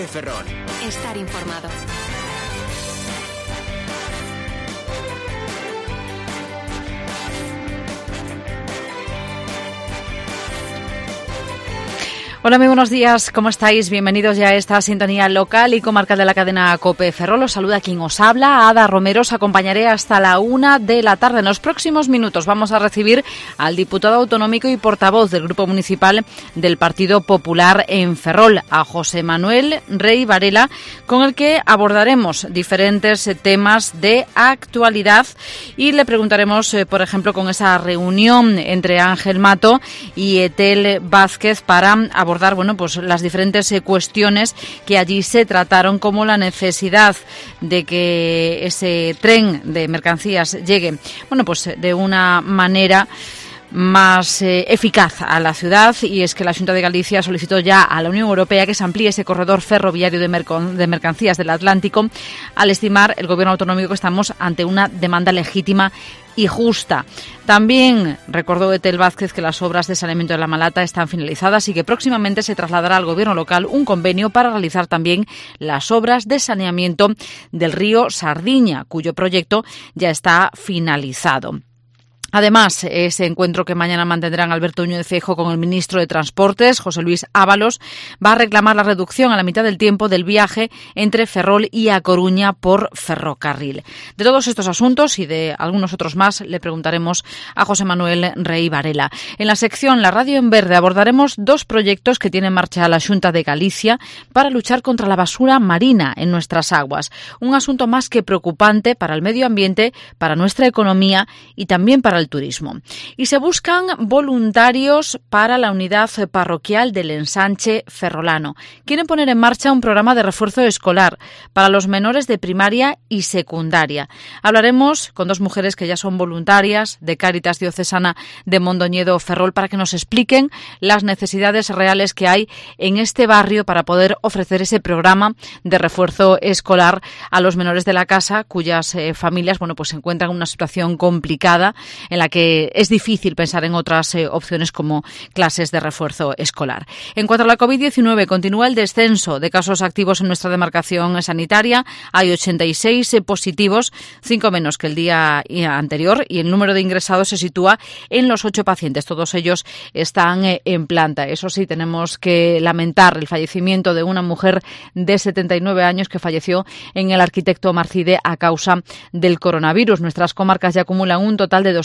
Ferrol. Estar informado. Hola, muy buenos días, ¿cómo estáis? Bienvenidos ya a esta sintonía local y comarcal de la cadena COPE Ferrol. Os saluda quien os habla, Ada Romero. Os acompañaré hasta la 1 de la tarde. En los próximos minutos vamos a recibir al diputado autonómico y portavoz del Grupo Municipal del Partido Popular en Ferrol, a José Manuel Rey Varela, con el que abordaremos diferentes temas de actualidad y le preguntaremos, por ejemplo, con esa reunión entre Ángel Mato y Etel Vázquez para abordar las diferentes cuestiones que allí se trataron, como la necesidad de que ese tren de mercancías llegue de una manera más eficaz a la ciudad, y es que la Xunta de Galicia solicitó ya a la Unión Europea que se amplíe ese corredor ferroviario de mercancías del Atlántico, al estimar el Gobierno autonómico que estamos ante una demanda legítima y justa. También recordó Etel Vázquez que las obras de saneamiento de La Malata están finalizadas y que próximamente se trasladará al Gobierno local un convenio para realizar también las obras de saneamiento del río Sardiña, cuyo proyecto ya está finalizado. Además, ese encuentro que mañana mantendrán Alberto Núñez Feijóo con el ministro de Transportes, José Luis Ábalos, va a reclamar la reducción a la mitad del tiempo del viaje entre Ferrol y A Coruña por ferrocarril. De todos estos asuntos y de algunos otros más le preguntaremos a José Manuel Rey Varela. En la sección La Radio en Verde abordaremos dos proyectos que tiene en marcha la Xunta de Galicia para luchar contra la basura marina en nuestras aguas. Un asunto más que preocupante para el medio ambiente, para nuestra economía y también para el turismo. Y se buscan voluntarios para la unidad parroquial del Ensanche ferrolano. Quieren poner en marcha un programa de refuerzo escolar para los menores de primaria y secundaria. Hablaremos con dos mujeres que ya son voluntarias de Cáritas Diocesana de Mondoñedo Ferrol para que nos expliquen las necesidades reales que hay en este barrio para poder ofrecer ese programa de refuerzo escolar a los menores de la casa, cuyas familias se encuentran en una situación complicada en la que es difícil pensar en otras opciones como clases de refuerzo escolar. En cuanto a la COVID-19, continúa el descenso de casos activos en nuestra demarcación sanitaria. Hay 86 positivos, 5 menos que el día anterior, y el número de ingresados se sitúa en los 8 pacientes. Todos ellos están en planta. Eso sí, tenemos que lamentar el fallecimiento de una mujer de 79 años que falleció en el Arquitecto Marcide a causa del coronavirus. Nuestras comarcas ya acumulan un total de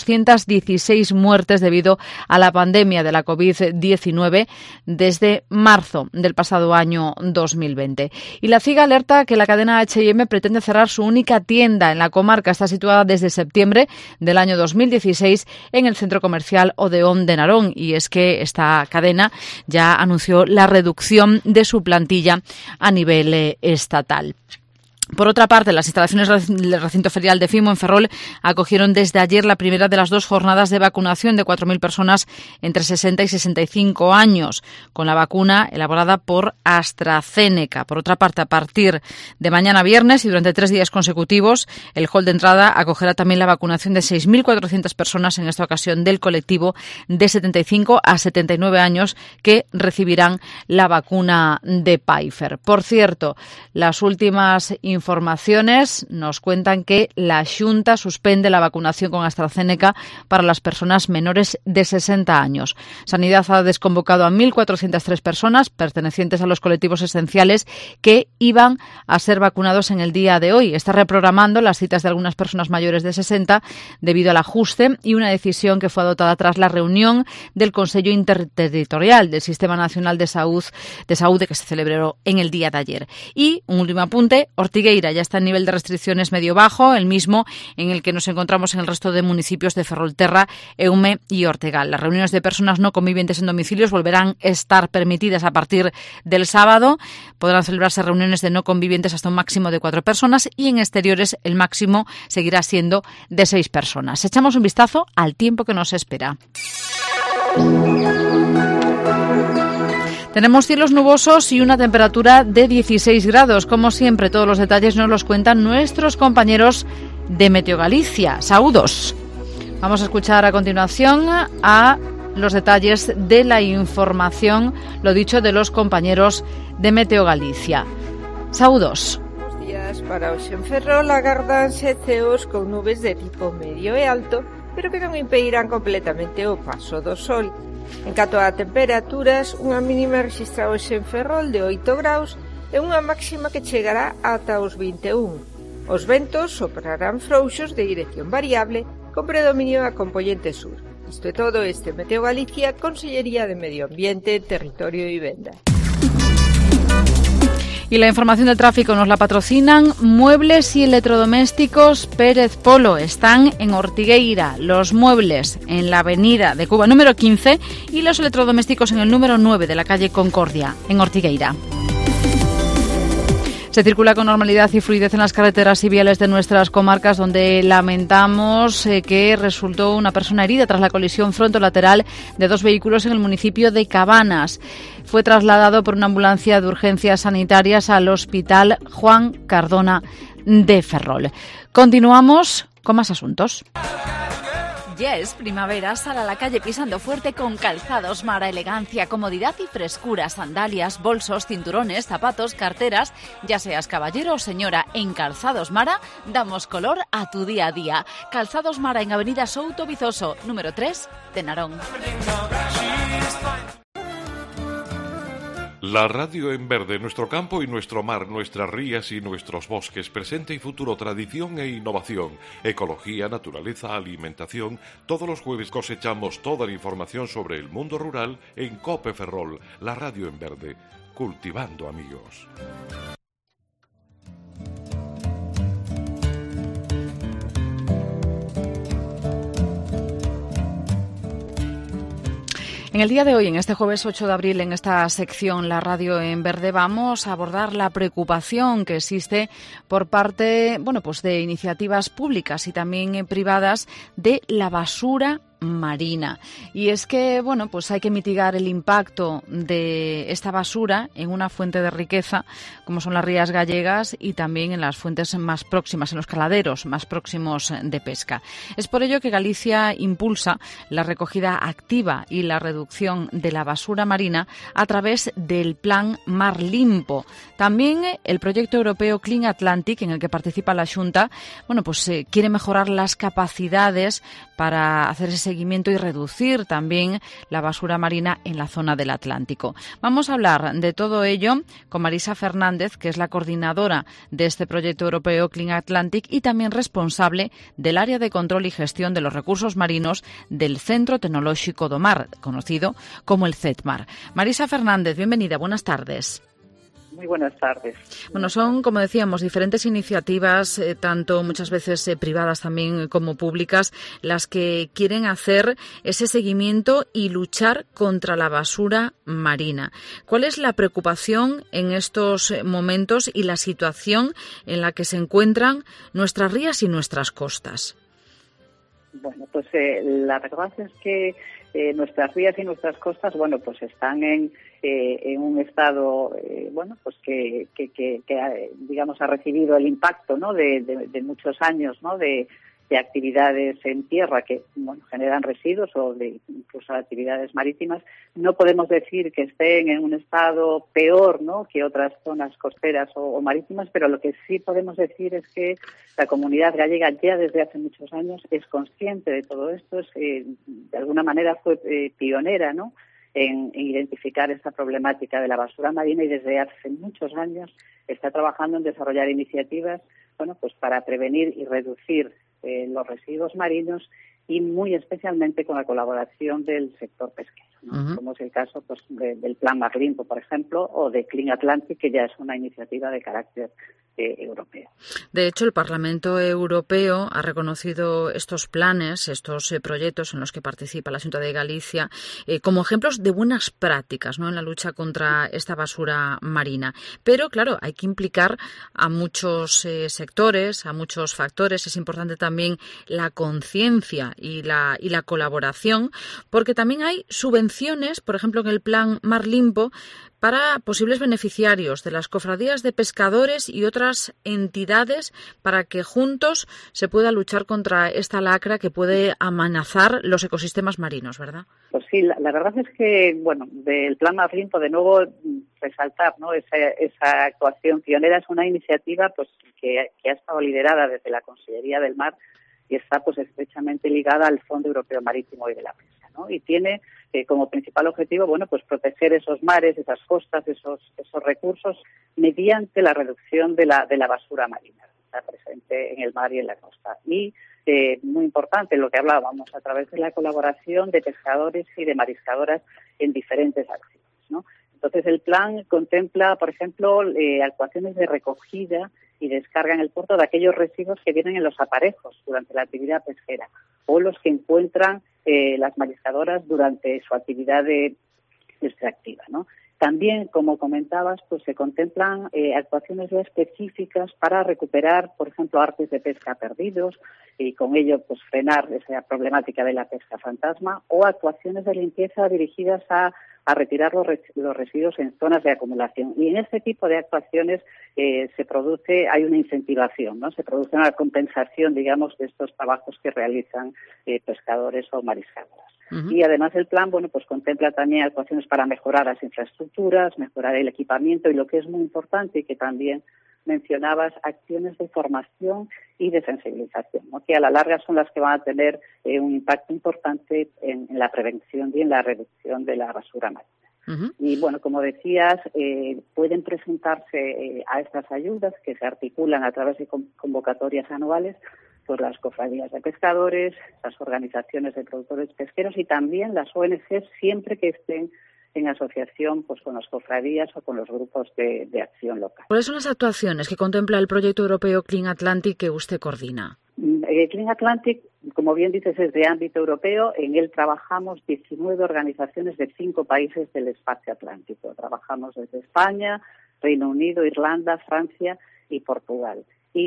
216 muertes debido a la pandemia de la COVID-19 desde marzo del pasado año 2020. Y la CIGA alerta que la cadena H&M pretende cerrar su única tienda en la comarca. Está situada desde septiembre del año 2016 en el centro comercial Odeón de Narón, y es que esta cadena ya anunció la reducción de su plantilla a nivel estatal. Por otra parte, las instalaciones del recinto ferial de Fimo en Ferrol acogieron desde ayer la primera de las 2 jornadas de vacunación de 4.000 personas entre 60 y 65 años, con la vacuna elaborada por AstraZeneca. Por otra parte, a partir de mañana viernes y durante 3 días consecutivos, el hall de entrada acogerá también la vacunación de 6.400 personas, en esta ocasión del colectivo de 75 a 79 años, que recibirán la vacuna de Pfizer. Por cierto, las últimas informaciones nos cuentan que la Xunta suspende la vacunación con AstraZeneca para las personas menores de 60 años. Sanidad ha desconvocado a 1.403 personas pertenecientes a los colectivos esenciales que iban a ser vacunados en el día de hoy. Está reprogramando las citas de algunas personas mayores de 60 debido al ajuste y una decisión que fue adoptada tras la reunión del Consejo Interterritorial del Sistema Nacional de Salud que se celebró en el día de ayer. Y un último apunte, Ortigueira ya está en nivel de restricciones medio-bajo, el mismo en el que nos encontramos en el resto de municipios de Ferrolterra, Eume y Ortegal. Las reuniones de personas no convivientes en domicilios volverán a estar permitidas a partir del sábado. Podrán celebrarse reuniones de no convivientes hasta un máximo de 4 personas y en exteriores el máximo seguirá siendo de 6 personas. Echamos un vistazo al tiempo que nos espera. Tenemos cielos nubosos y una temperatura de 16 grados. Como siempre, todos los detalles nos los cuentan nuestros compañeros de Meteo Galicia. Saúdos. Vamos a escuchar a continuación a los detalles de la información, lo dicho, de los compañeros de Meteo Galicia. Saúdos. Buenos días. Para hoxe en Ferrol agárdanse ceos con nubes de tipo medio e alto, pero que non impedirán completamente o paso do sol. En canto a temperaturas, unha mínima registrada hoxe en Ferrol de 8 graus e unha máxima que chegará ata os 21. Os ventos soprarán frouxos de dirección variable con predominio da componente sur. Isto é todo. Este Meteo Galicia, Consellería de Medio Ambiente, Territorio e Vivenda. Y la información del tráfico nos la patrocinan Muebles y Electrodomésticos Pérez Polo. Están en Ortigueira, los muebles en la avenida de Cuba número 15 y los electrodomésticos en el número 9 de la calle Concordia, en Ortigueira. Se circula con normalidad y fluidez en las carreteras y viales de nuestras comarcas, donde lamentamos que resultó una persona herida tras la colisión frontolateral de dos vehículos en el municipio de Cabanas. Fue trasladado por una ambulancia de urgencias sanitarias al Hospital Juan Cardona de Ferrol. Continuamos con más asuntos. Ya es primavera, sal a la calle pisando fuerte con Calzados Mara. Elegancia, comodidad y frescura. Sandalias, bolsos, cinturones, zapatos, carteras. Ya seas caballero o señora, en Calzados Mara damos color a tu día a día. Calzados Mara en Avenida Souto Vizoso, número 3 de Narón. La radio en verde, nuestro campo y nuestro mar, nuestras rías y nuestros bosques, presente y futuro, tradición e innovación, ecología, naturaleza, alimentación. Todos los jueves cosechamos toda la información sobre el mundo rural en COPE Ferrol, la radio en verde, cultivando amigos. En el día de hoy, en este jueves 8 de abril, en esta sección La Radio en Verde, vamos a abordar la preocupación que existe por parte, de iniciativas públicas y también privadas de la basura marina. Y es que, hay que mitigar el impacto de esta basura en una fuente de riqueza, como son las rías gallegas, y también en las fuentes más próximas, en los caladeros más próximos de pesca. Es por ello que Galicia impulsa la recogida activa y la reducción de la basura marina a través del Plan Mar Limpo. También el proyecto europeo Clean Atlantic, en el que participa la Xunta, quiere mejorar las capacidades para hacer ese seguimiento y reducir también la basura marina en la zona del Atlántico. Vamos a hablar de todo ello con Marisa Fernández, que es la coordinadora de este proyecto europeo Clean Atlantic y también responsable del área de control y gestión de los recursos marinos del Centro Tecnolóxico do Mar, conocido como el CETMAR. Marisa Fernández, bienvenida, buenas tardes. Muy buenas tardes. Son, como decíamos, diferentes iniciativas, tanto muchas veces privadas también como públicas, las que quieren hacer ese seguimiento y luchar contra la basura marina. ¿Cuál es la preocupación en estos momentos y la situación en la que se encuentran nuestras rías y nuestras costas? Bueno, la verdad es que nuestras rías y nuestras costas, están en un estado, que digamos ha recibido el impacto, ¿no? de muchos años, ¿no? de actividades en tierra que generan residuos o de incluso actividades marítimas. No podemos decir que estén en un estado peor, ¿no? que otras zonas costeras o marítimas, pero lo que sí podemos decir es que la comunidad gallega ya desde hace muchos años es consciente de todo esto, de alguna manera fue pionera, ¿no? en identificar esta problemática de la basura marina y desde hace muchos años está trabajando en desarrollar iniciativas para prevenir y reducir los residuos marinos y muy especialmente con la colaboración del sector pesquero, ¿no? Como es el caso del Plan Mar Limpo, por ejemplo, o de Clean Atlantic, que ya es una iniciativa de carácter europeo. De hecho, el Parlamento Europeo ha reconocido estos planes, estos proyectos en los que participa la Xunta de Galicia, como ejemplos de buenas prácticas, ¿no? en la lucha contra esta basura marina. Pero, claro, hay que implicar a muchos sectores, a muchos factores. Es importante también la conciencia y la colaboración, porque también hay subvenciones actuaciones, por ejemplo, en el plan Mar Limpo, para posibles beneficiarios de las cofradías de pescadores y otras entidades para que juntos se pueda luchar contra esta lacra que puede amenazar los ecosistemas marinos, ¿verdad? Pues sí, la verdad es que, bueno, del plan Mar Limpo, de nuevo, resaltar, ¿no?, esa actuación pionera. Es una iniciativa pues que ha estado liderada desde la Consellería del Mar y está pues estrechamente ligada al Fondo Europeo Marítimo y de la Pesca, ¿no? Y tiene como principal objetivo, bueno, pues proteger esos mares, esas costas, esos recursos mediante la reducción de la basura marina que está presente en el mar y en la costa. Y muy importante lo que hablábamos, a través de la colaboración de pescadores y de mariscadoras en diferentes acciones, ¿no? Entonces el plan contempla, por ejemplo, actuaciones de recogida y descarga en el puerto de aquellos residuos que vienen en los aparejos durante la actividad pesquera o los que encuentran las mariscadoras durante su actividad extractiva, ¿no? También, como comentabas, pues se contemplan actuaciones ya específicas para recuperar, por ejemplo, artes de pesca perdidos y con ello pues frenar esa problemática de la pesca fantasma, o actuaciones de limpieza dirigidas a retirar los residuos en zonas de acumulación. Y en este tipo de actuaciones hay una incentivación, ¿no? Se produce una compensación, digamos, de estos trabajos que realizan pescadores o mariscadoras. Uh-huh. Y además el plan, bueno, pues contempla también actuaciones para mejorar las infraestructuras, mejorar el equipamiento y, lo que es muy importante y que también mencionabas, acciones de formación y de sensibilización, ¿no?, que a la larga son las que van a tener un impacto importante en la prevención y en la reducción de la basura marina. Uh-huh. Y bueno, como decías, pueden presentarse a estas ayudas que se articulan a través de convocatorias anuales por las cofradías de pescadores, las organizaciones de productores pesqueros y también las ONG, siempre que estén en asociación pues con las cofradías o con los grupos de acción local. ¿Cuáles son las actuaciones que contempla el proyecto europeo Clean Atlantic que usted coordina? Clean Atlantic, como bien dices, es de ámbito europeo. En él trabajamos 19 organizaciones de 5 países del espacio atlántico. Trabajamos desde España, Reino Unido, Irlanda, Francia y Portugal.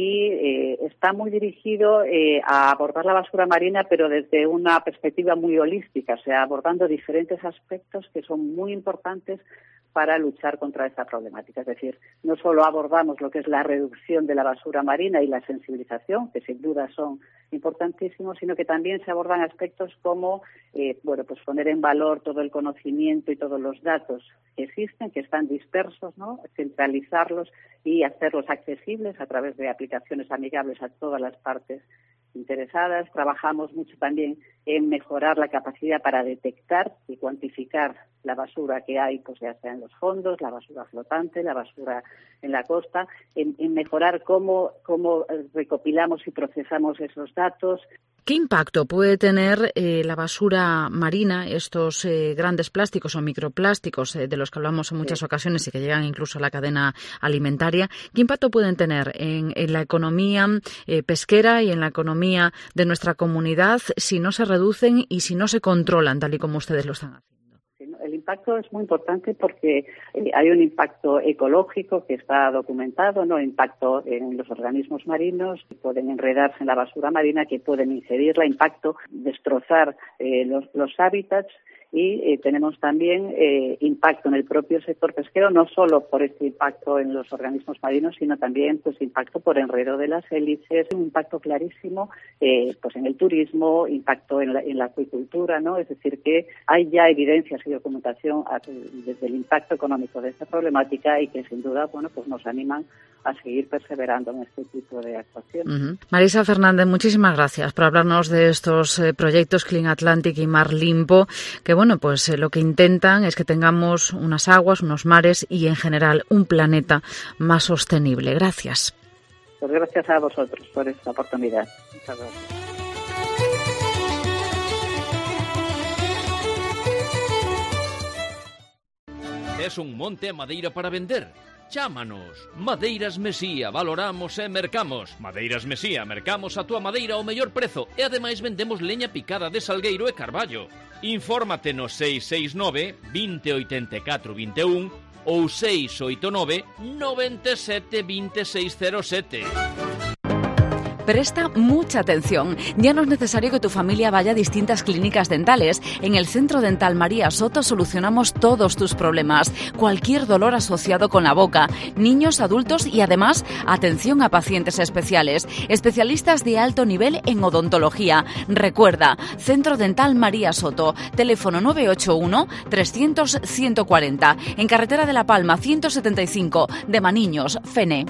Y está muy dirigido a abordar la basura marina, pero desde una perspectiva muy holística, o sea, abordando diferentes aspectos que son muy importantes para luchar contra esta problemática. Es decir, no solo abordamos lo que es la reducción de la basura marina y la sensibilización, que sin duda son importantísimos, sino que también se abordan aspectos como pues poner en valor todo el conocimiento y todos los datos que existen, que están dispersos, ¿no?, centralizarlos y hacerlos accesibles a través de aplicaciones amigables a todas las partes interesadas. Trabajamos mucho también en mejorar la capacidad para detectar y cuantificar la basura que hay, pues ya sea en los fondos, la basura flotante, la basura en la costa, en mejorar cómo recopilamos y procesamos esos datos. ¿Qué impacto puede tener la basura marina, estos grandes plásticos o microplásticos de los que hablamos en muchas ocasiones y que llegan incluso a la cadena alimentaria? ¿Qué impacto pueden tener en la economía pesquera y en la economía de nuestra comunidad si no se reducen y si no se controlan tal y como ustedes lo están haciendo? El impacto es muy importante porque hay un impacto ecológico que está documentado, ¿no? Impacto en los organismos marinos que pueden enredarse en la basura marina, que pueden ingerirla, impacto, destrozar los hábitats. Y tenemos también impacto en el propio sector pesquero, no solo por este impacto en los organismos marinos, sino también pues impacto por enredo de las hélices, un impacto clarísimo pues en el turismo, impacto en la acuicultura, ¿no? Es decir, que hay ya evidencias y documentación desde el impacto económico de esta problemática y que sin duda, bueno, pues nos animan a seguir perseverando en este tipo de actuaciones. Uh-huh. Marisa Fernández, muchísimas gracias por hablarnos de estos proyectos Clean Atlantic y Mar Limpo, que bueno, pues lo que intentan es que tengamos unas aguas, unos mares y en general un planeta más sostenible. Gracias. Pues gracias a vosotros por esta oportunidad. Muchas gracias. ¿Es un monte a madeira para vender? Chámanos. Madeiras Mesía, valoramos e mercamos. Madeiras Mesía, mercamos a túa madeira ao mellor prezo e ademais vendemos leña picada de salgueiro e carballo. Infórmate no 669 20 84 21 ou 689 97 2607. Presta mucha atención. Ya no es necesario que tu familia vaya a distintas clínicas dentales. En el Centro Dental María Soto solucionamos todos tus problemas. Cualquier dolor asociado con la boca. Niños, adultos y además atención a pacientes especiales. Especialistas de alto nivel en odontología. Recuerda, Centro Dental María Soto. Teléfono 981 300 140. En Carretera de la Palma 175 de Maniños, Fene.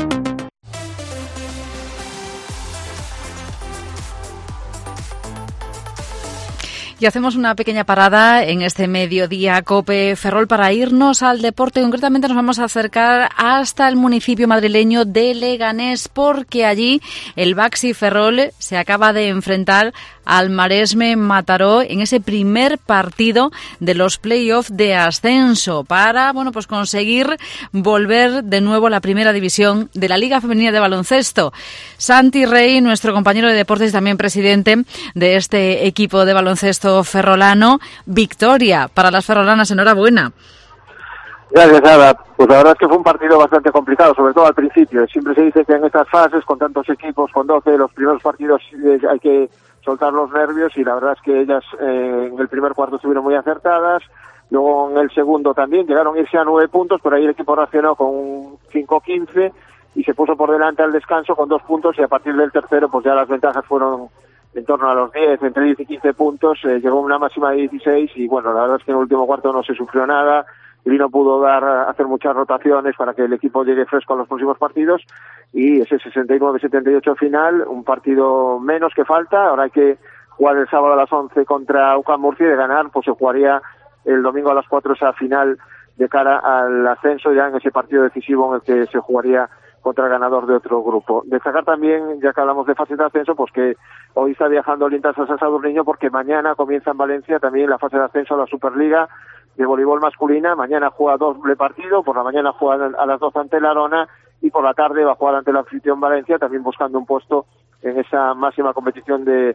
Y hacemos una pequeña parada en este mediodía COPE Ferrol para irnos al deporte. Concretamente nos vamos a acercar hasta el municipio madrileño de Leganés, porque allí el Baxi Ferrol se acaba de enfrentar al Maresme Mataró en ese primer partido de los playoffs de ascenso para, pues conseguir volver de nuevo a la primera división de la Liga Femenina de Baloncesto. Santi Rey, nuestro compañero de deportes y también presidente de este equipo de baloncesto ferrolano, victoria para las ferrolanas, enhorabuena. Gracias, Ada. Pues la verdad es que fue un partido bastante complicado, sobre todo al principio. Siempre se dice que en estas fases, con tantos equipos, con 12, los primeros partidos hay que soltar los nervios, y la verdad es que ellas en el primer cuarto estuvieron muy acertadas. Luego en el segundo también llegaron a irse a 9 puntos, pero ahí el equipo reaccionó con un 5-15 y se puso por delante al descanso con 2 puntos, y a partir del tercero pues ya las ventajas fueron en torno a los 10, entre 10 y 15 puntos, llegó una máxima de 16 y bueno, la verdad es que en el último cuarto no se sufrió nada. Y no pudo hacer muchas rotaciones para que el equipo llegue fresco a los próximos partidos, y ese 69-78 final, un partido menos que falta. Ahora hay que jugar el sábado a las 11 contra UCAM Murcia, y de ganar pues se jugaría el domingo a las 4 esa final de cara al ascenso, ya en ese partido decisivo en el que se jugaría contra el ganador de otro grupo. Destacar también, ya que hablamos de fase de ascenso, pues que hoy está viajando el Intasa San Sadurniño, porque mañana comienza en Valencia también la fase de ascenso a la Superliga de voleibol masculina. Mañana juega doble partido, por la mañana juega a las 12 ante la Arona, y por la tarde va a jugar ante el anfitrión Valencia, también buscando un puesto en esa máxima competición de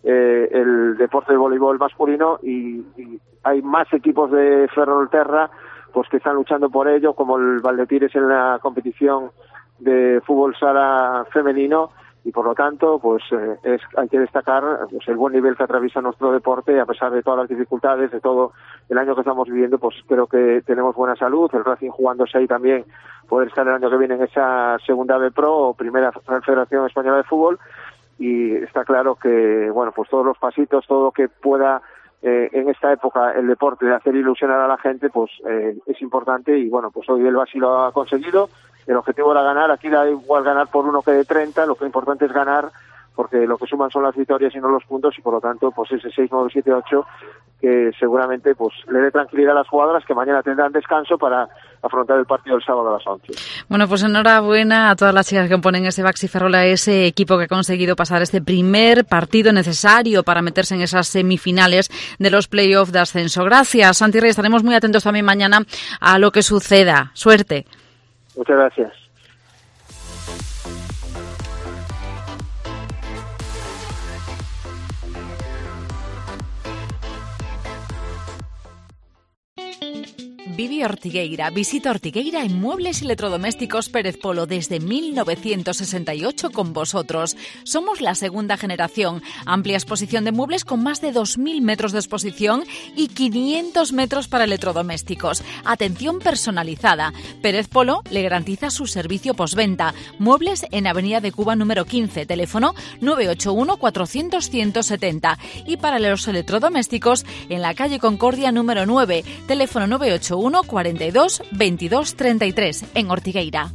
el deporte de voleibol masculino, y hay más equipos de Ferrolterra pues que están luchando por ello, como el Valdetires en la competición de fútbol sala femenino, y por lo tanto pues hay que destacar pues el buen nivel que atraviesa nuestro deporte, a pesar de todas las dificultades, de todo el año que estamos viviendo. Pues creo que tenemos buena salud, el Racing jugándose ahí también, poder estar el año que viene en esa segunda B Pro o primera Federación Española de Fútbol, y está claro que bueno, pues todos los pasitos, todo lo que pueda en esta época el deporte de hacer ilusionar a la gente pues es importante, y bueno, pues hoy el Baxi lo ha conseguido. El objetivo era ganar, aquí da igual ganar por 1 que de 30, lo que importante es ganar, porque lo que suman son las victorias y no los puntos, y por lo tanto pues ese 6-9-7-8 que seguramente pues le dé tranquilidad a las jugadoras, que mañana tendrán descanso para afrontar el partido el sábado a las 11. Bueno, pues enhorabuena a todas las chicas que componen ese Baxi Ferrol, a ese equipo que ha conseguido pasar este primer partido necesario para meterse en esas semifinales de los playoffs de ascenso. Gracias, Santi Rey. Estaremos muy atentos también mañana a lo que suceda. Suerte. Muchas gracias. Vivi Ortigueira. Visita Ortigueira en Muebles y Electrodomésticos Pérez Polo desde 1968 con vosotros. Somos la segunda generación. Amplia exposición de muebles con más de 2.000 metros de exposición y 500 metros para electrodomésticos. Atención personalizada. Pérez Polo le garantiza su servicio postventa. Muebles en Avenida de Cuba número 15. Teléfono 981 400 170. Y para los electrodomésticos en la calle Concordia número 9. Teléfono 981 42 22 33 en Ortigueira.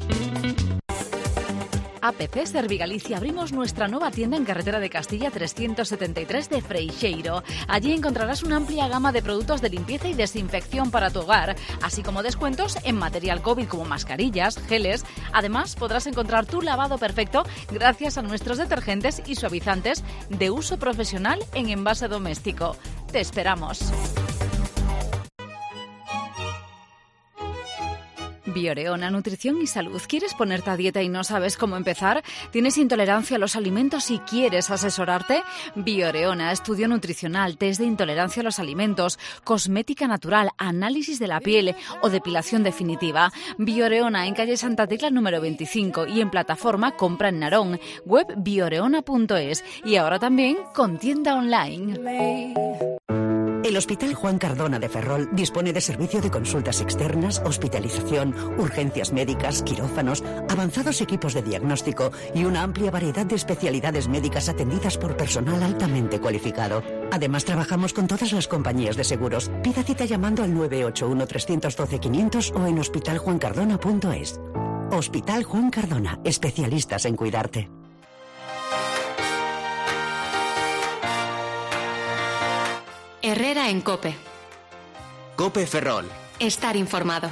APP Servigalicia abrimos nuestra nueva tienda en Carretera de Castilla 373 de Freixeiro. Allí encontrarás una amplia gama de productos de limpieza y desinfección para tu hogar, así como descuentos en material COVID como mascarillas, geles. Además, podrás encontrar tu lavado perfecto gracias a nuestros detergentes y suavizantes de uso profesional en envase doméstico. Te esperamos. Bioreona, nutrición y salud. ¿Quieres ponerte a dieta y no sabes cómo empezar? ¿Tienes intolerancia a los alimentos y quieres asesorarte? Bioreona, estudio nutricional, test de intolerancia a los alimentos, cosmética natural, análisis de la piel o depilación definitiva. Bioreona, en calle Santa Tecla número 25 y en plataforma Compra en Narón, web bioreona.es y ahora también con tienda online. El Hospital Juan Cardona de Ferrol dispone de servicio de consultas externas, hospitalización, urgencias médicas, quirófanos, avanzados equipos de diagnóstico y una amplia variedad de especialidades médicas atendidas por personal altamente cualificado. Además, trabajamos con todas las compañías de seguros. Pida cita llamando al 981-312-500 o en hospitaljuancardona.es. Hospital Juan Cardona, especialistas en cuidarte. Herrera en COPE. COPE Ferrol. Estar informado.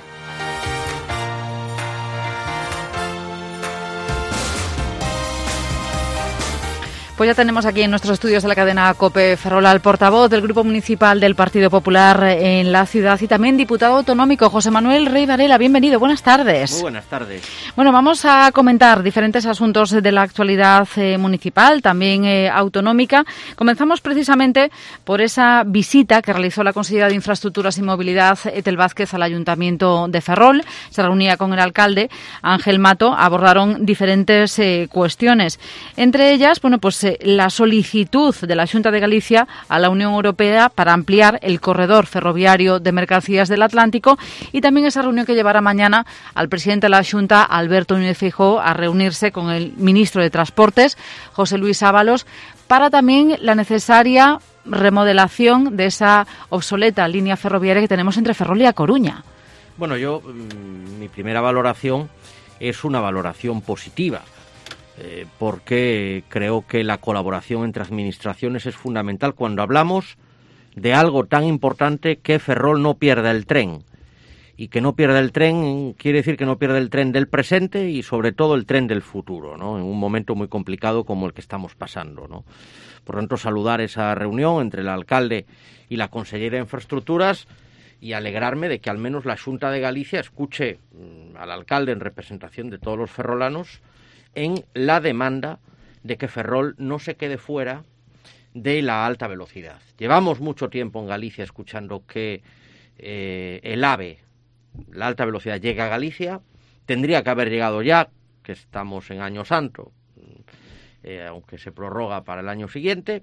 Pues ya tenemos aquí en nuestros estudios de la cadena COPE Ferrol al portavoz del Grupo Municipal del Partido Popular en la ciudad y también diputado autonómico, José Manuel Rey Varela. Bienvenido, buenas tardes. Muy buenas tardes. Bueno, vamos a comentar diferentes asuntos de la actualidad municipal, también autonómica. Comenzamos precisamente por esa visita que realizó la consejera de Infraestructuras y Movilidad, Ethel Vázquez, al Ayuntamiento de Ferrol. Se reunía con el alcalde, Ángel Mato. Abordaron diferentes cuestiones. Entre ellas, bueno, pues la solicitud de la Xunta de Galicia a la Unión Europea para ampliar el corredor ferroviario de mercancías del Atlántico y también esa reunión que llevará mañana al presidente de la Xunta, Alberto Núñez Feijóo, a reunirse con el ministro de Transportes, José Luis Ábalos, para también la necesaria remodelación de esa obsoleta línea ferroviaria que tenemos entre Ferrol y A Coruña. Bueno, mi primera valoración es una valoración positiva. Porque creo que la colaboración entre administraciones es fundamental cuando hablamos de algo tan importante que Ferrol no pierda el tren. Y que no pierda el tren quiere decir que no pierda el tren del presente y sobre todo el tren del futuro, ¿no? En un momento muy complicado como el que estamos pasando, ¿no? Por lo tanto, saludar esa reunión entre el alcalde y la consellera de Infraestructuras y alegrarme de que al menos la Xunta de Galicia escuche al alcalde en representación de todos los ferrolanos en la demanda de que Ferrol no se quede fuera de la alta velocidad. Llevamos mucho tiempo en Galicia escuchando que el AVE, la alta velocidad, llega a Galicia. Tendría que haber llegado ya, que estamos en Año Santo, aunque se prorroga para el año siguiente,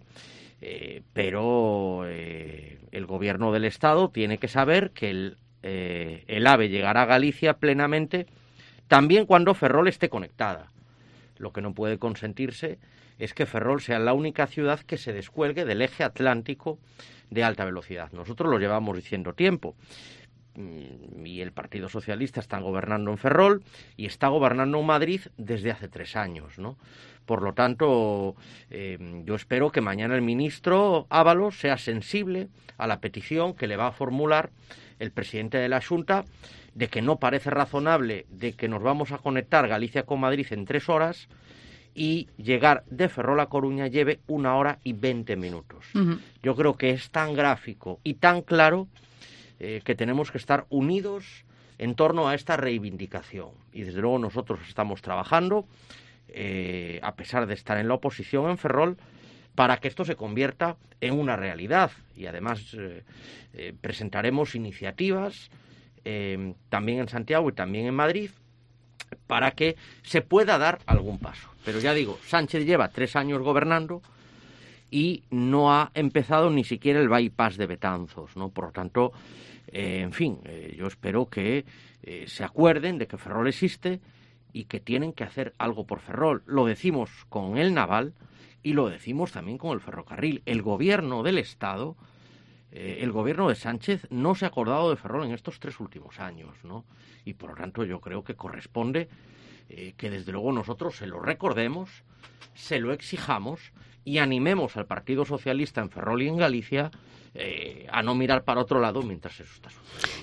pero el gobierno del Estado tiene que saber que el AVE llegará a Galicia plenamente también cuando Ferrol esté conectada. Lo que no puede consentirse es que Ferrol sea la única ciudad que se descuelgue del eje atlántico de alta velocidad. Nosotros lo llevamos diciendo tiempo. Y el Partido Socialista está gobernando en Ferrol y está gobernando en Madrid desde hace 3 años, ¿no? Por lo tanto, yo espero que mañana el ministro Ábalos sea sensible a la petición que le va a formular el presidente de la Xunta de que no parece razonable de que nos vamos a conectar Galicia con Madrid en 3 horas y llegar de Ferrol a Coruña lleve 1 hora y 20 minutos. Uh-huh. Yo creo que es tan gráfico y tan claro que tenemos que estar unidos en torno a esta reivindicación. Y desde luego nosotros estamos trabajando, a pesar de estar en la oposición en Ferrol, para que esto se convierta en una realidad. Y además presentaremos iniciativas también en Santiago y también en Madrid para que se pueda dar algún paso. Pero ya digo, Sánchez lleva 3 años gobernando y no ha empezado ni siquiera el bypass de Betanzos, ¿no? Por lo tanto, en fin, yo espero que se acuerden de que Ferrol existe y que tienen que hacer algo por Ferrol. Lo decimos con el naval y lo decimos también con el ferrocarril. El gobierno del Estado, el gobierno de Sánchez no se ha acordado de Ferrol en estos 3 últimos años, ¿no? Y por lo tanto yo creo que corresponde que desde luego nosotros se lo recordemos, se lo exijamos y animemos al Partido Socialista en Ferrol y en Galicia a no mirar para otro lado mientras eso está sucediendo.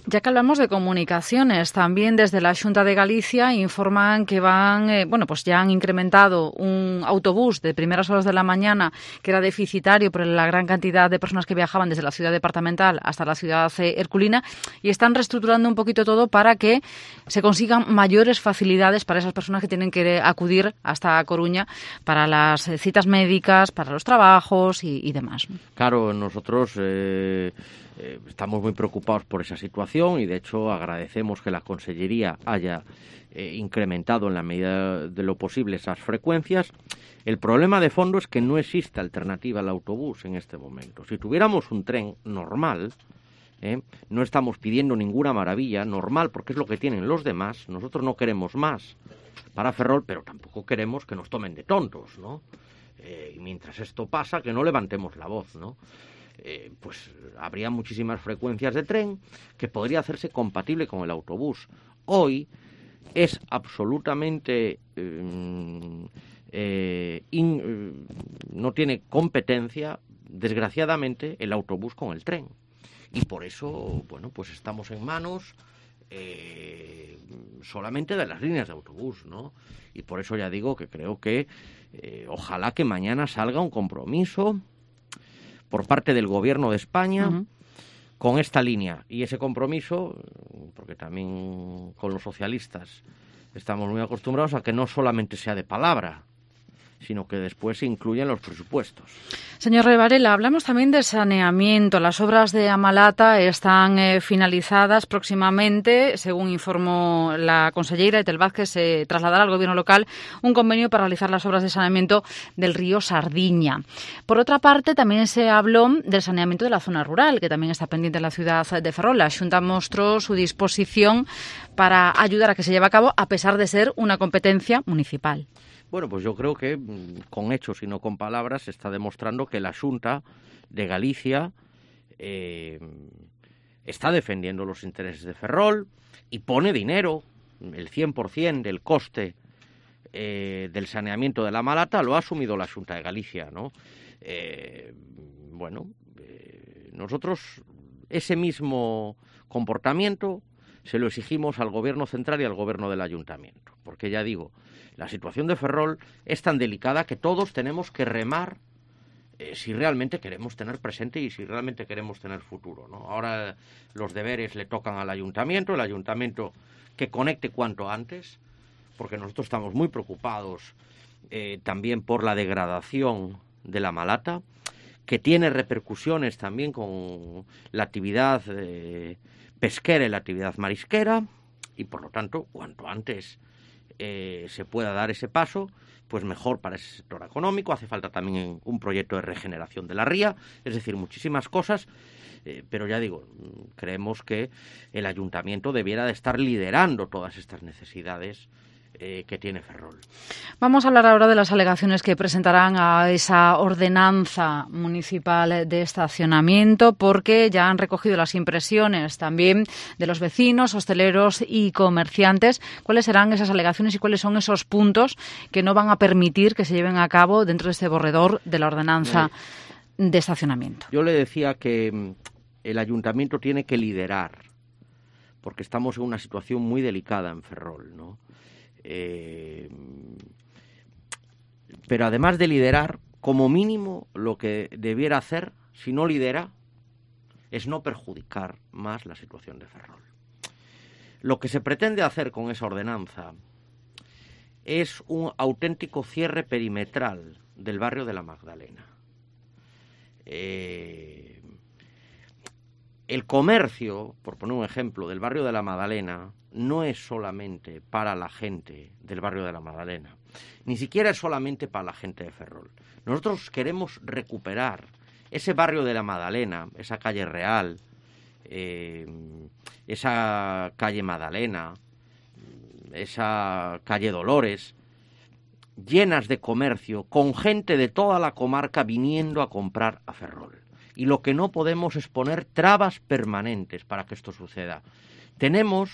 Ya que hablamos de comunicaciones, también desde la Xunta de Galicia informan que pues ya han incrementado un autobús de primeras horas de la mañana que era deficitario por la gran cantidad de personas que viajaban desde la ciudad departamental hasta la ciudad herculina, y están reestructurando un poquito todo para que se consigan mayores facilidades para esas personas que tienen que acudir hasta Coruña para las citas médicas, para los trabajos y demás. Claro, nosotros estamos muy preocupados por esa situación y, de hecho, agradecemos que la Consellería haya incrementado en la medida de lo posible esas frecuencias. El problema de fondo es que no existe alternativa al autobús en este momento. Si tuviéramos un tren normal, no estamos pidiendo ninguna maravilla, normal, porque es lo que tienen los demás. Nosotros no queremos más para Ferrol, pero tampoco queremos que nos tomen de tontos, ¿no? Y mientras esto pasa, que no levantemos la voz, ¿no? Pues habría muchísimas frecuencias de tren que podría hacerse compatible con el autobús. Hoy es absolutamente no tiene competencia, desgraciadamente, el autobús con el tren, y por eso, bueno, pues estamos en manos solamente de las líneas de autobús, ¿no? Y por eso ya digo que creo que ojalá que mañana salga un compromiso por parte del Gobierno de España con esta línea. Y ese compromiso, porque también con los socialistas estamos muy acostumbrados a que no solamente sea de palabra, sino que después se incluyen los presupuestos. Señor Revarela, hablamos también de saneamiento. Las obras de Amalata están finalizadas próximamente. Según informó la consellera Etel Vázquez, se trasladará al Gobierno local un convenio para realizar las obras de saneamiento del río Sardiña. Por otra parte, también se habló del saneamiento de la zona rural, que también está pendiente en la ciudad de Ferrol. La Xunta mostró su disposición para ayudar a que se lleve a cabo, a pesar de ser una competencia municipal. Bueno, pues yo creo que con hechos y no con palabras se está demostrando que la Xunta de Galicia está defendiendo los intereses de Ferrol y pone dinero. El 100% del coste del saneamiento de la Amalata lo ha asumido la Xunta de Galicia, ¿no? Nosotros ese mismo comportamiento se lo exigimos al Gobierno central y al Gobierno del Ayuntamiento, porque ya digo, la situación de Ferrol es tan delicada que todos tenemos que remar si realmente queremos tener presente y si realmente queremos tener futuro, ¿no? Ahora los deberes le tocan al Ayuntamiento, el Ayuntamiento que conecte cuanto antes, porque nosotros estamos muy preocupados también por la degradación de la Amalata, que tiene repercusiones también con la actividad pesquera y la actividad marisquera, y por lo tanto, cuanto antes se pueda dar ese paso, pues mejor para ese sector económico. Hace falta también un proyecto de regeneración de la ría, es decir, muchísimas cosas, pero ya digo, creemos que el Ayuntamiento debiera de estar liderando todas estas necesidades que tiene Ferrol. Vamos a hablar ahora de las alegaciones que presentarán a esa ordenanza municipal de estacionamiento, porque ya han recogido las impresiones también de los vecinos, hosteleros y comerciantes. ¿Cuáles serán esas alegaciones y cuáles son esos puntos que no van a permitir que se lleven a cabo dentro de este borrador de la ordenanza de estacionamiento? Yo le decía que el Ayuntamiento tiene que liderar, porque estamos en una situación muy delicada en Ferrol, ¿no? Pero además de liderar, como mínimo lo que debiera hacer, si no lidera, es no perjudicar más la situación de Ferrol. Lo que se pretende hacer con esa ordenanza es un auténtico cierre perimetral del barrio de la Magdalena. El comercio, por poner un ejemplo, del barrio de la Magdalena no es solamente para la gente del barrio de la Magdalena, ni siquiera es solamente para la gente de Ferrol. Nosotros queremos recuperar ese barrio de la Magdalena, esa calle Real, esa calle Magdalena, esa calle Dolores, llenas de comercio, con gente de toda la comarca viniendo a comprar a Ferrol. Y lo que no podemos es poner trabas permanentes para que esto suceda. Tenemos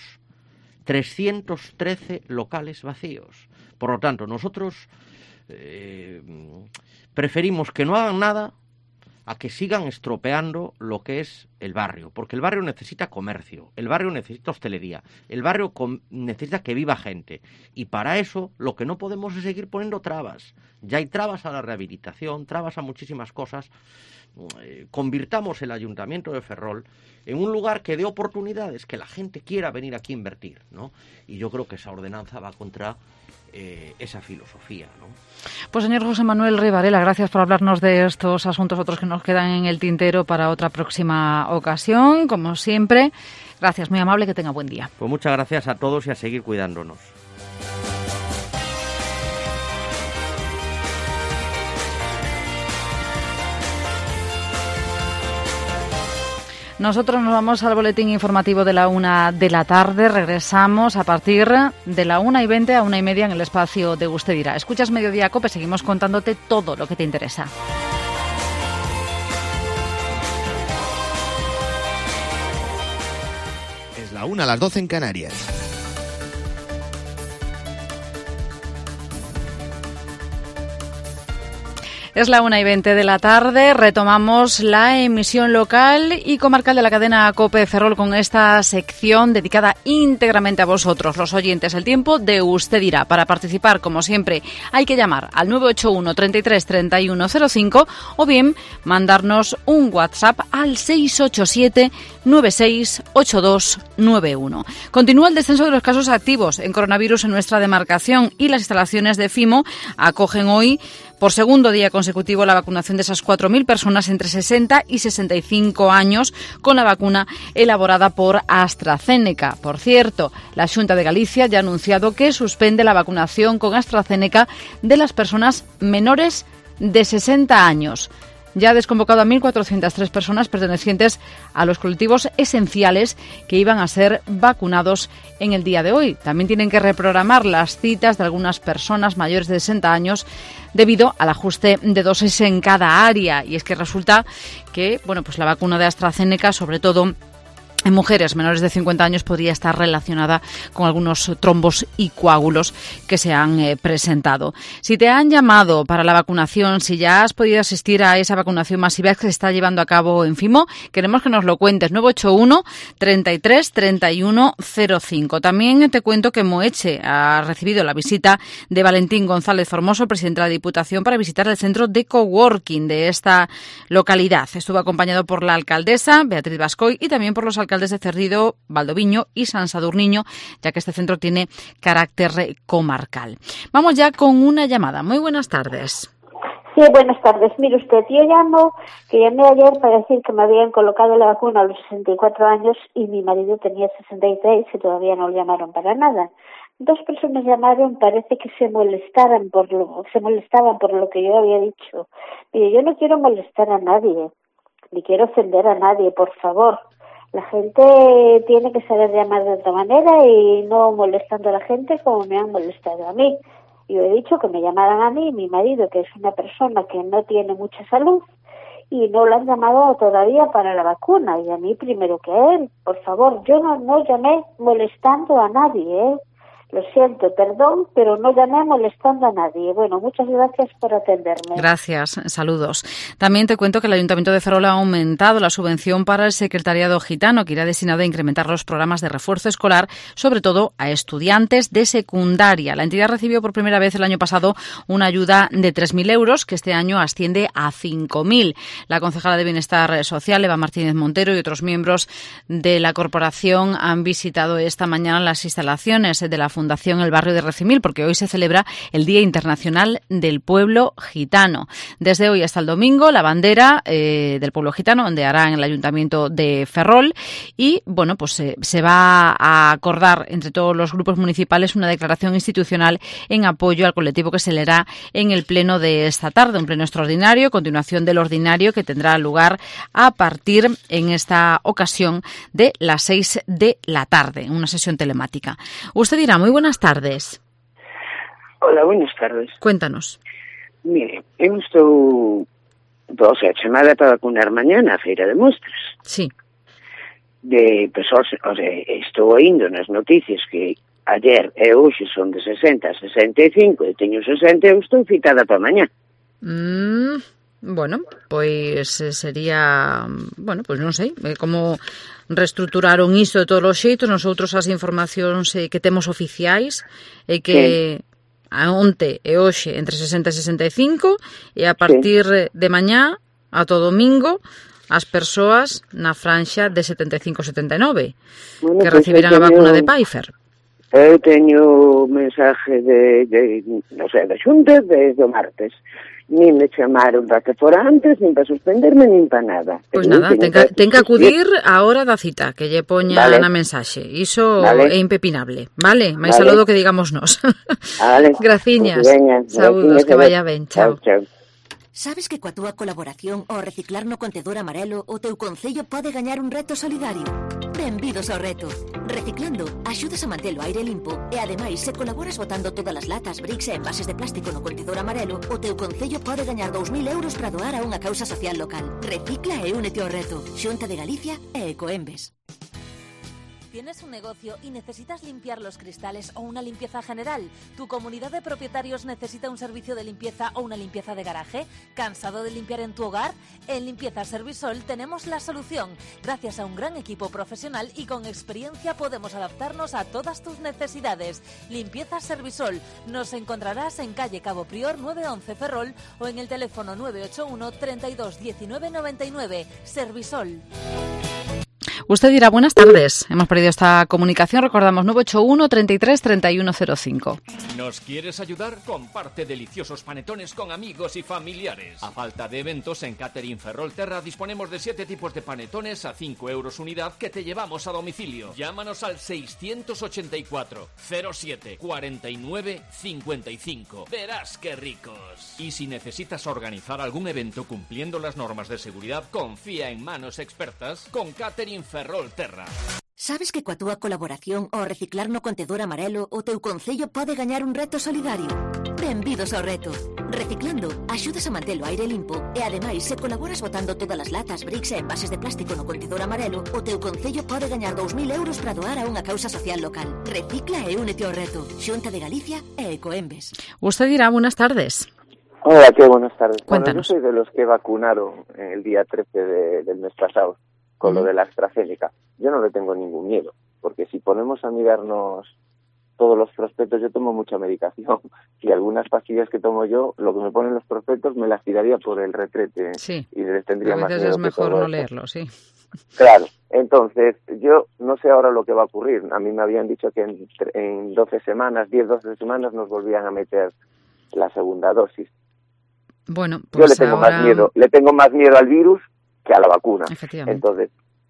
313 locales vacíos. Por lo tanto, nosotros preferimos que no hagan nada a que sigan estropeando lo que es el barrio, porque el barrio necesita comercio, el barrio necesita hostelería, el barrio necesita que viva gente, y para eso lo que no podemos es seguir poniendo trabas. Ya hay trabas a la rehabilitación, trabas a muchísimas cosas. Convirtamos el Ayuntamiento de Ferrol en un lugar que dé oportunidades, que la gente quiera venir aquí a invertir, ¿no? Y yo creo que esa ordenanza va contra esa filosofía, ¿no? Pues señor José Manuel Rey Varela, gracias por hablarnos de estos asuntos, otros que nos quedan en el tintero para otra próxima ocasión. Como siempre, gracias, muy amable, que tenga buen día. Pues muchas gracias a todos y a seguir cuidándonos. Nosotros nos vamos al boletín informativo de la 1 de la tarde. Regresamos a partir de la 1:20 a 1:30 en el espacio de Usted Dirá. Escuchas Mediodía Cope, seguimos contándote todo lo que te interesa. Es la 1 a las 12 en Canarias. Es la 1:20 de la tarde, retomamos la emisión local y comarcal de la cadena COPE Ferrol con esta sección dedicada íntegramente a vosotros, los oyentes. El tiempo de Usted Dirá. Para participar, como siempre, hay que llamar al 981 33 31 05 o bien mandarnos un WhatsApp al 687 968291. Continúa el descenso de los casos activos en coronavirus en nuestra demarcación y las instalaciones de FIMO acogen hoy por segundo día consecutivo la vacunación de esas 4.000 personas entre 60 y 65 años con la vacuna elaborada por AstraZeneca. Por cierto, la Xunta de Galicia ya ha anunciado que suspende la vacunación con AstraZeneca de las personas menores de 60 años. Ya ha desconvocado a 1.403 personas pertenecientes a los colectivos esenciales que iban a ser vacunados en el día de hoy. También tienen que reprogramar las citas de algunas personas mayores de 60 años debido al ajuste de dosis en cada área. Y es que resulta que, pues la vacuna de AstraZeneca, sobre todo en mujeres menores de 50 años, podría estar relacionada con algunos trombos y coágulos que se han presentado. Si te han llamado para la vacunación, si ya has podido asistir a esa vacunación masiva que se está llevando a cabo en FIMO, queremos que nos lo cuentes. 981 33 31 05. También te cuento que Moeche ha recibido la visita de Valentín González Formoso, presidente de la Diputación, para visitar el centro de coworking de esta localidad. Estuvo acompañado por la alcaldesa, Beatriz Bascoy, y también por los alcaldes de Cerrido, Valdoviño y San Sadurniño, ya que este centro tiene carácter comarcal. Vamos ya con una llamada. Muy buenas tardes. Sí, buenas tardes. Mire usted, yo llamé ayer para decir que me habían colocado la vacuna a los 64 años y mi marido tenía 63 y todavía no lo llamaron para nada. 2 personas llamaron, parece que se molestaban por lo que yo había dicho. Mire, yo no quiero molestar a nadie, ni quiero ofender a nadie, por favor. La gente tiene que saber llamar de otra manera y no molestando a la gente como me han molestado a mí. Yo he dicho que me llamaran a mí, mi marido, que es una persona que no tiene mucha salud, y no lo han llamado todavía para la vacuna, y a mí primero que a él. Por favor, yo no llamé molestando a nadie, Lo siento, perdón, pero no llamé molestando a nadie. Bueno, muchas gracias por atenderme. Gracias, saludos. También te cuento que el Ayuntamiento de Ferrol ha aumentado la subvención para el secretariado gitano, que irá destinado a incrementar los programas de refuerzo escolar, sobre todo a estudiantes de secundaria. La entidad recibió por primera vez el año pasado una ayuda de 3.000 euros, que este año asciende a 5.000. La concejala de Bienestar Social, Eva Martínez Montero, y otros miembros de la corporación han visitado esta mañana las instalaciones de la Fundación El Barrio de Recimil, porque hoy se celebra el Día Internacional del Pueblo Gitano. Desde hoy hasta el domingo, la bandera del pueblo gitano ondeará en el Ayuntamiento de Ferrol y, bueno, pues se va a acordar entre todos los grupos municipales una declaración institucional en apoyo al colectivo que se leerá en el pleno de esta tarde, un pleno extraordinario, continuación del ordinario que tendrá lugar a partir, en esta ocasión, de las 6 de la tarde, una sesión telemática. Usted dirá, muy buenas tardes. Hola, buenas tardes. Cuéntanos. Mire, eu estou... O sea, chamada para vacunar mañana a Feira de Mostras. Sí. De persoas, o sea, estou oindo nas noticias que ayer e hoxe son de 60 a 65 e teño 60 e eu estou citada para mañá. Bueno, pois sería, bueno, pois non sei, como reestruturaron isto de todos os xeitos. Nosotros as informacións que temos oficiais é que onte e hoxe entre 60 e 65 e a partir de mañá ata o domingo as persoas na franxa de 75 a 79 que recibirán a vacuna de Pfizer. Eu teño mensaje de non sei, da Xunta desde o martes. Nin me chamaron para que fora antes, nin para suspenderme, nin para nada. Pois nada, ten que acudir á hora da cita, que lle poña na mensaxe. Iso é impepinable, vale? Mais aló do que digamos nós. Graciñas. Saúdos, que vaya ben. Chao. Sabes que coa túa colaboración ao reciclar no contedor amarelo o teu concello pode gañar un reto solidario? Benvidos ao reto. Reciclando, axudas a manter o aire limpo e ademais se colaboras botando todas as latas, bricks e envases de plástico no contedor amarelo, o teu concello pode gañar 2.000 euros para doar a unha causa social local. Recicla e únete ao reto. Xunta de Galicia e Ecoembes. ¿Tienes un negocio y necesitas limpiar los cristales o una limpieza general? ¿Tu comunidad de propietarios necesita un servicio de limpieza o una limpieza de garaje? ¿Cansado de limpiar en tu hogar? En Limpieza Servisol tenemos la solución. Gracias a un gran equipo profesional y con experiencia podemos adaptarnos a todas tus necesidades. Limpieza Servisol. Nos encontrarás en calle Cabo Prior 911 Ferrol o en el teléfono 981 32 19 99. Servisol. Usted dirá, buenas tardes. Hemos perdido esta comunicación. Recordamos 981 33 3105. ¿Nos quieres ayudar? Comparte deliciosos panetones con amigos y familiares. A falta de eventos, en Catering Ferrolterra disponemos de 7 tipos de panetones a 5 euros unidad que te llevamos a domicilio. Llámanos al 684 07 49 55. Verás qué ricos. Y si necesitas organizar algún evento cumpliendo las normas de seguridad, confía en manos expertas con Catering Ferrolterra. Sabes que coa túa colaboración ao reciclar no contedor amarelo o teu concello pode gañar un reto solidario? Benvidos ao reto. Reciclando, axudas a manter o aire limpo e ademais se colaboras botando todas as latas, bricks e envases de plástico no contedor amarelo, o teu concello pode gañar 2.000 euros para doar a unha causa social local. Recicla e únete ao reto. Xunta de Galicia e Ecoembes. Usted dirá, buenas tardes. Hola, qué buenas tardes. Cuéntanos. Bueno, yo soy de los que vacunaron el día 13 del mes pasado con lo de la AstraZeneca. Yo no le tengo ningún miedo, porque si ponemos a mirarnos todos los prospectos, yo tomo mucha medicación y algunas pastillas que tomo yo, lo que me ponen los prospectos me las tiraría por el retrete. Sí. Y les tendría más miedo. A veces es mejor no esto. leerlo, sí. Claro, entonces yo no sé ahora lo que va a ocurrir. A mí me habían dicho que en 12 semanas, 10-12 semanas nos volvían a meter la segunda dosis. Bueno, pues yo le tengo más miedo al virus que a la vacuna. Entonces,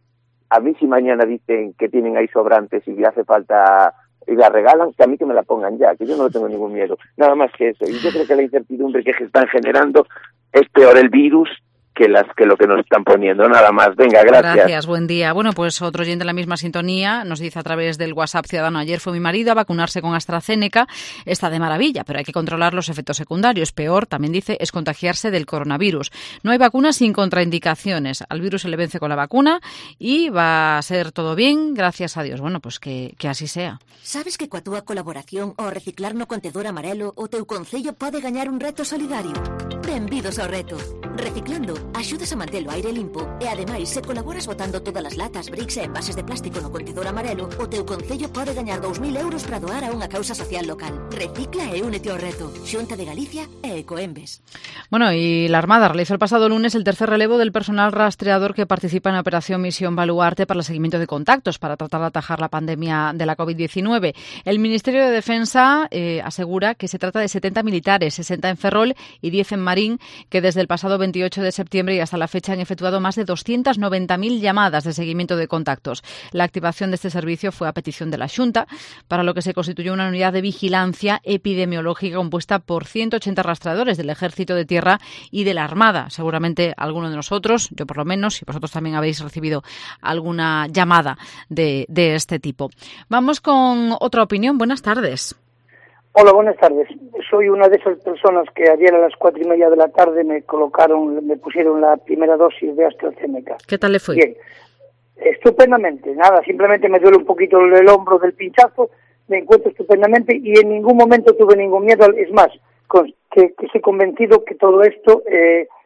a mí si mañana dicen que tienen ahí sobrantes y hace falta y la regalan, que a mí que me la pongan ya, que yo no le tengo ningún miedo. Nada más que eso. Y yo creo que la incertidumbre que se están generando es peor el virus que lo que nos están poniendo. Nada más. Venga, gracias. Gracias, buen día. Bueno, pues otro oyente en la misma sintonía nos dice a través del WhatsApp Ciudadano: ayer fue mi marido a vacunarse con AstraZeneca. Está de maravilla, pero hay que controlar los efectos secundarios. Peor, también dice, es contagiarse del coronavirus. No hay vacuna sin contraindicaciones. Al virus se le vence con la vacuna y va a ser todo bien, gracias a Dios. Bueno, pues que así sea. Sabes que coa túa colaboración ao reciclar no contedor amarelo o teu concello pode gañar un reto solidario? Benvidos ao reto. Reciclando, axudas a manter o aire limpo e ademais se colaboras botando todas as latas, bricks e envases de plástico no contedor amarelo, o teu concello pode gañar 2.000 euros para doar a unha causa social local. Recicla e únete ao reto. Xunta de Galicia e Ecoembes. Bueno, y la Armada realizó el pasado lunes el tercer relevo del personal rastreador que participa en la operación Misión Baluarte para el seguimiento de contactos para tratar de atajar la pandemia de la COVID-19. El Ministerio de Defensa asegura que se trata de 70 militares, 60 en Ferrol y 10 en Marín, que desde el pasado 28 de septiembre y hasta la fecha han efectuado más de 290.000 llamadas de seguimiento de contactos. La activación de este servicio fue a petición de la Xunta, para lo que se constituyó una unidad de vigilancia epidemiológica compuesta por 180 rastreadores del Ejército de Tierra y de la Armada. Seguramente alguno de nosotros, yo por lo menos, y vosotros también habéis recibido alguna llamada de este tipo. Vamos con otra opinión. Buenas tardes. Hola, buenas tardes. Soy una de esas personas que ayer a las 4:30 de la tarde me pusieron la primera dosis de AstraZeneca. ¿Qué tal le fue? Bien, estupendamente. Nada, simplemente me duele un poquito el hombro del pinchazo, me encuentro estupendamente y en ningún momento tuve ningún miedo. Es más, que estoy convencido que todo esto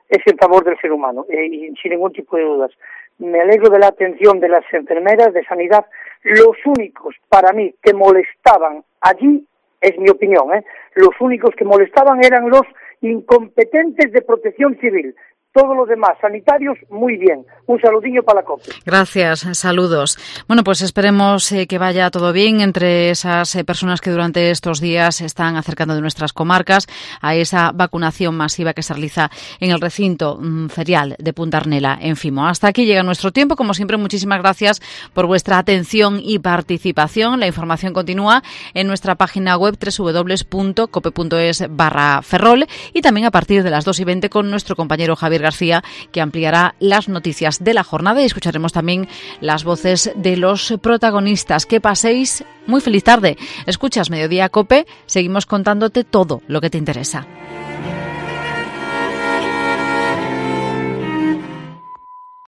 es en favor del ser humano, y sin ningún tipo de dudas. Me alegro de la atención de las enfermeras de sanidad. Los únicos, para mí, que molestaban allí, es mi opinión, los únicos que molestaban eran los incompetentes de protección civil. Todos los demás sanitarios, muy bien. Un saludillo para la COPE. Gracias, saludos. Bueno, pues esperemos que vaya todo bien entre esas personas que durante estos días se están acercando de nuestras comarcas a esa vacunación masiva que se realiza en el recinto ferial de Punta Arnela, en Fimo. Hasta aquí llega nuestro tiempo. Como siempre, muchísimas gracias por vuestra atención y participación. La información continúa en nuestra página web www.cope.es/Ferrol y también a partir de las 2:20 con nuestro compañero Javier García, que ampliará las noticias de la jornada y escucharemos también las voces de los protagonistas. Que paséis muy feliz tarde. Escuchas Mediodía Cope, seguimos contándote todo lo que te interesa.